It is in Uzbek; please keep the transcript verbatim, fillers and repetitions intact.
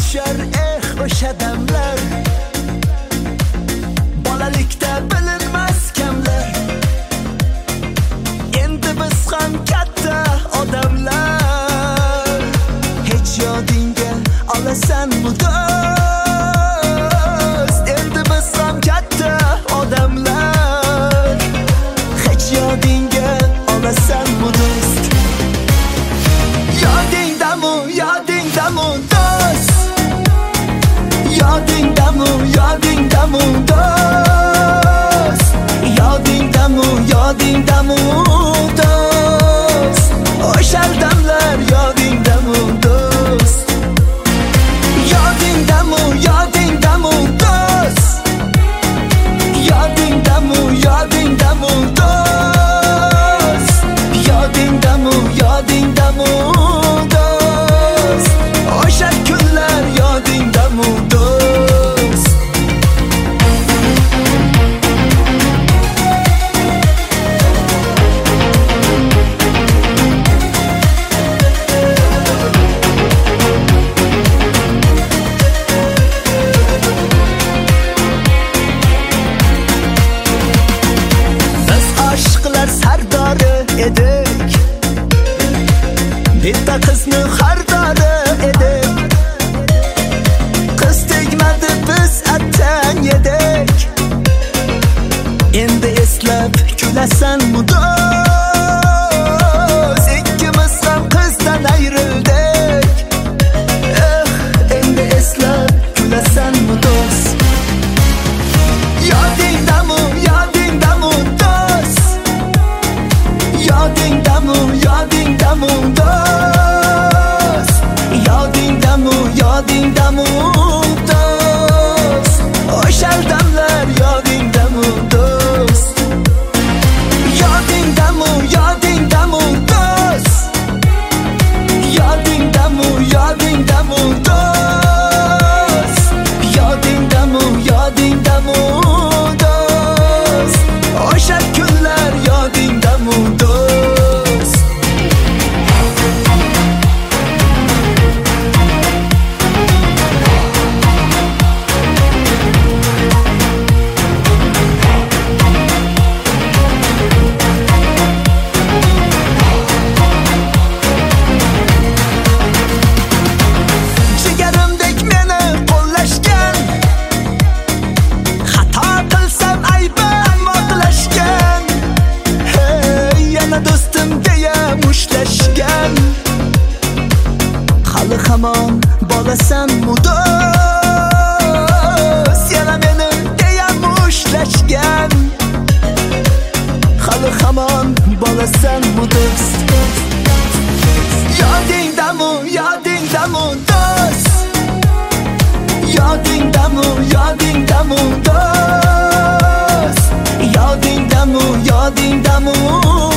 tushar eh o'sha damlar, bolalikda bilinmas kamlar. Endi biz ham katta odamlar, hech yodingga olasanmi do'st? Endi biz ham katta odamlar, hech yodingga olasanmi do'st? Yodingdamu, yodingdamu do'st? Yodingdamu, yodingdamu do'st? Yodingdamu, yodingdamu do'st? O'sha damlar yodingdamu do'st? Yodingdamu, yodingdamu do'st? Yodingdamu, yodingdamu do'st? Yodingdamu, yodingdamu do'st? O'sha kunlar yodingdamu do'st? Biz oshiqlar sardori edik, bitta qizni xardori edik. Qiz tegmadi biz attang yedik. Endi eslab kulasanmi do'st? Ikkimiz ham qizdan ayrildik. Eh, endi eslab kulasanmi do'st? Yodingdamu, yodingdamu do'st? Yodingdamu, yodingdamu do'st? Yodingdamu, yodingdamu do'st? O'sha damlar yodingdamu do'st? Yodingdamu, yodingdamu do'st? Yodingdamu, yodingdamu do'st? Yodingdamu, yodingdamu do'st? O'sha kunlar yodingdamu do'st? Jigarimdek meni qo'llashgan, xato qilsam aybim oqlashgan. Hey, yana do'stim deya mushlashgan. Hali hamon bolasanmi do'st? Yana meni deya mushlashgan. Hali hamon bolasanmi do'st? Yodingdamu, yodingdamu do'st? Yodingdamu, yodingdamu do'st? Yodingdamu, yodingdamu